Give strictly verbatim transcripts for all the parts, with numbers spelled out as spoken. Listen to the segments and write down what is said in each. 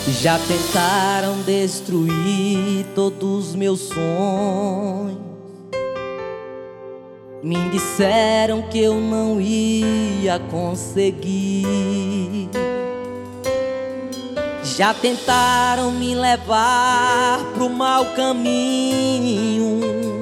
Já tentaram destruir todos os meus sonhos, me disseram que eu não ia conseguir. Já tentaram me levar pro mau caminho,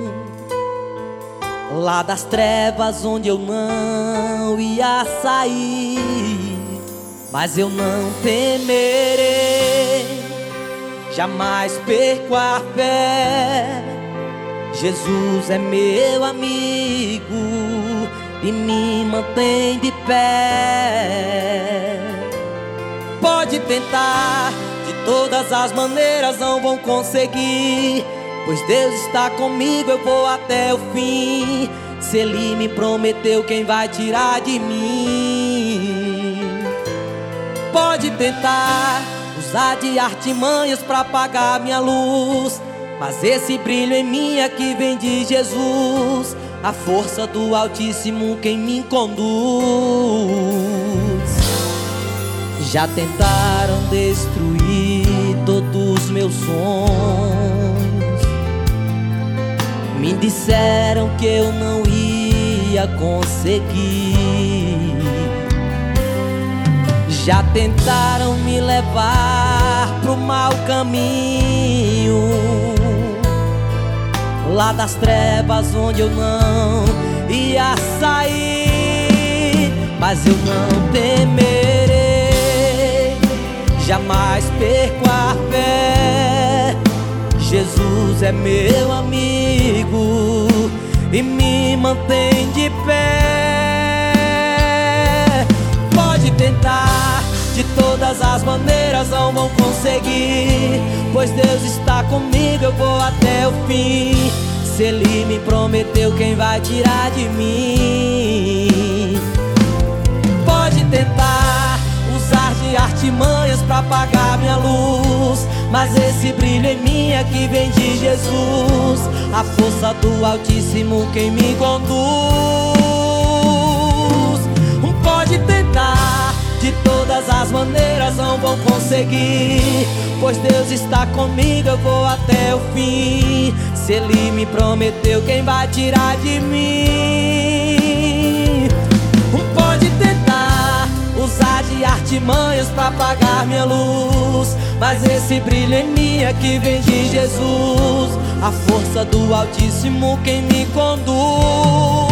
lá das trevas onde eu não ia sair. Mas eu não temerei, jamais perco a fé. Jesus é meu amigo e me mantém de pé. Pode tentar, de todas as maneiras não vão conseguir, pois Deus está comigo, eu vou até o fim. Se Ele me prometeu, quem vai tirar de mim? Pode tentar usar de artimanhas pra apagar minha luz, mas esse brilho em mim é que vem de Jesus, a força do Altíssimo quem me conduz. Já tentaram destruir todos os meus sonhos, me disseram que eu não ia conseguir. Já tentaram me levar pro mau caminho, lá das trevas onde eu não ia sair. Mas eu não temerei, jamais perco a fé. Jesus é meu amigo e me mantém de pé. Pode tentar, de todas as maneiras não vão conseguir, pois Deus está comigo, eu vou até o fim. Se Ele me prometeu, quem vai tirar de mim? Pode tentar usar de artimanhas pra apagar minha luz, mas esse brilho em mim é que vem de Jesus, a força do Altíssimo quem me conduz. Pode tentar, de todas as maneiras não vão conseguir, pois Deus está comigo, eu vou até o fim. Se Ele me prometeu, quem vai tirar de mim? Pode tentar usar de artimanhas pra apagar minha luz, mas esse brilho em mim é que vem de Jesus, a força do Altíssimo quem me conduz.